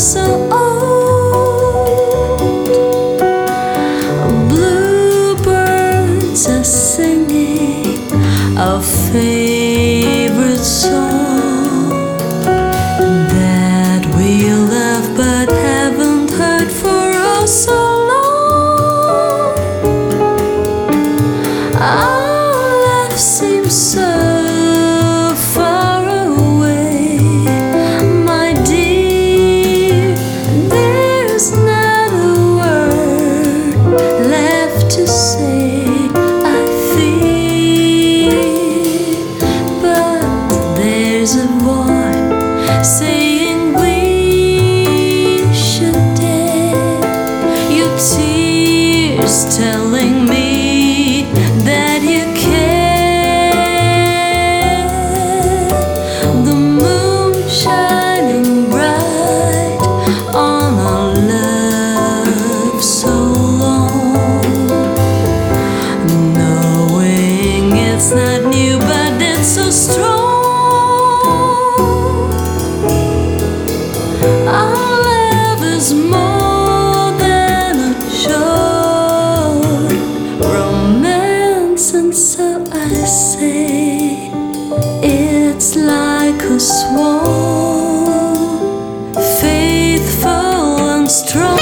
so old. Bluebirds are singing a favorite song that we love but haven't heard for oh so long. Our love seems so far away, my dear. There's not a word left to say. I feel, but there's a voice saying we should dare. Your tears telling me that you care. The moon shining bright on our love so long, knowing it's not new but it's so strong. Our love is more than a short romance, and so I say it's like a swan, faithful and strong.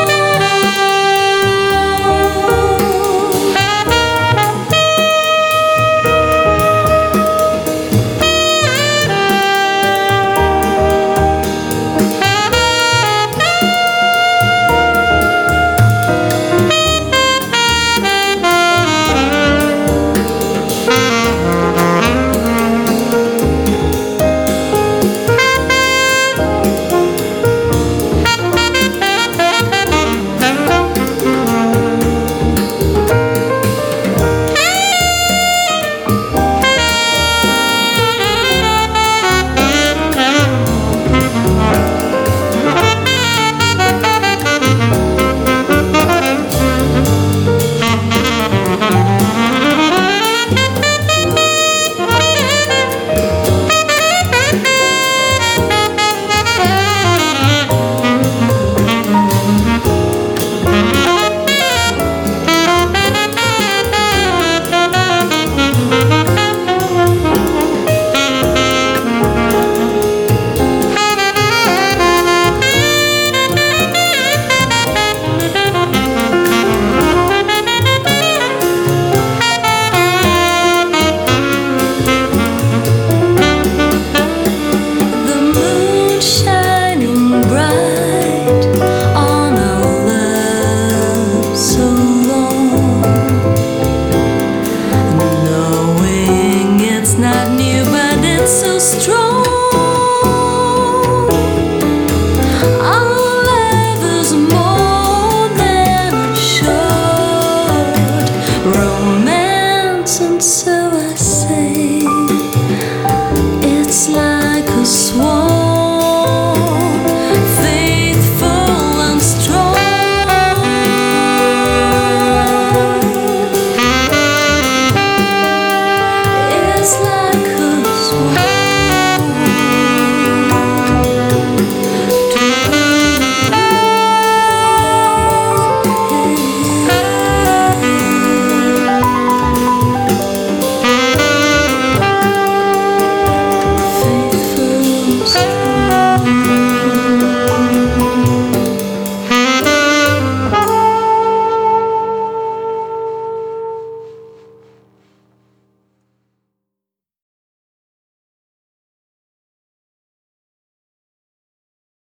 Not new, but it's so strong.